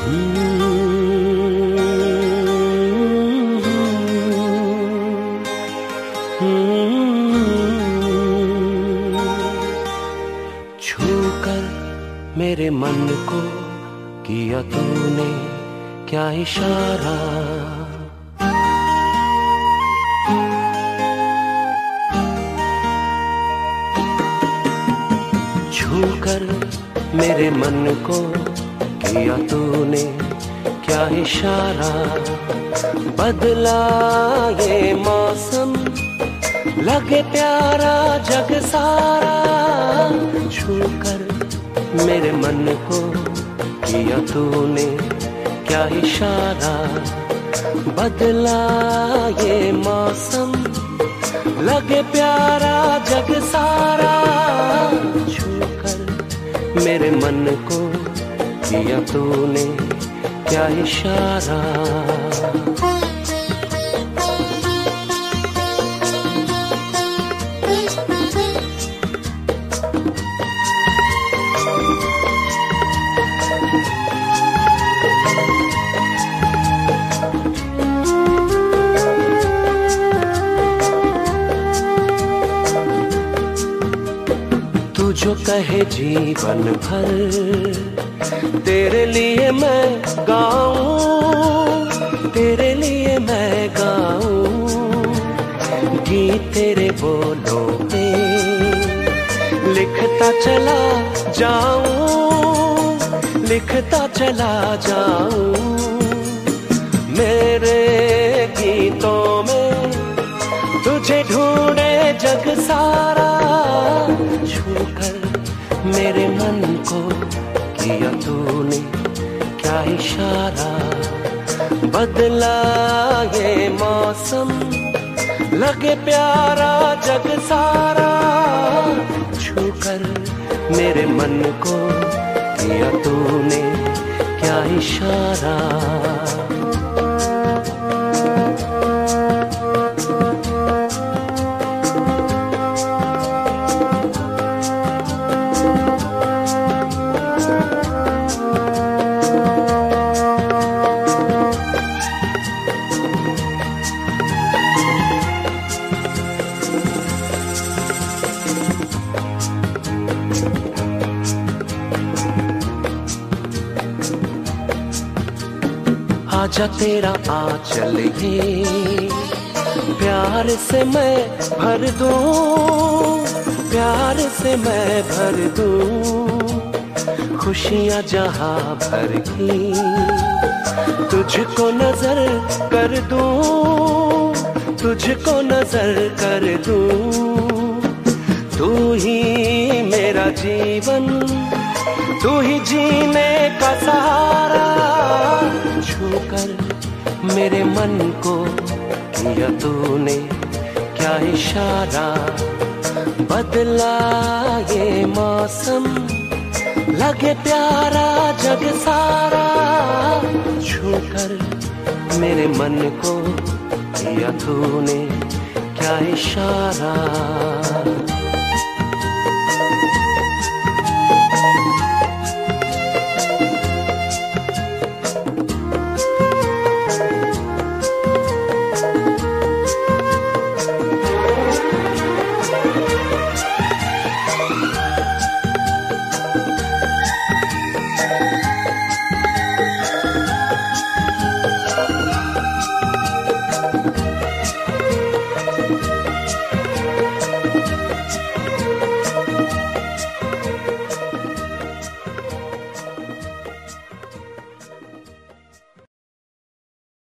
छूकर मेरे मन को किया तूने क्या इशारा, छूकर मेरे मन को किया तूने क्या इशारा। बदला ये मौसम लगे प्यारा जग सारा, छूकर मेरे मन को किया तूने क्या इशारा। बदला ये मौसम लगे प्यारा जग सारा, छूकर मेरे मन को किया तूने क्या इशारा। तू जो कहे जीवन भर तेरे लिए मैं गाऊं, तेरे लिए मैं गाऊं। गीत तेरे बोलों पे लिखता चला जाऊं, लिखता चला जाऊं। मेरे गीतों में तुझे ढूंढे जग सारा, छूकर मेरे मन को किया तूने क्या इशारा। बदला ये मौसम लगे प्यारा जग सारा, छूकर मेरे मन को किया तूने क्या इशारा। आजा तेरा आंचल ये प्यार से मैं भर दूं, प्यार से मैं भर दूं। खुशियां जहां भर की तुझको नजर कर दूं, तुझको नजर कर दूं। तू ही मेरा जीवन, तू ही जीने का सहारा, छूकर मेरे मन को किया तूने क्या इशारा। बदला ये मौसम लगे प्यारा जग सारा, छूकर मेरे मन को किया तूने क्या इशारा।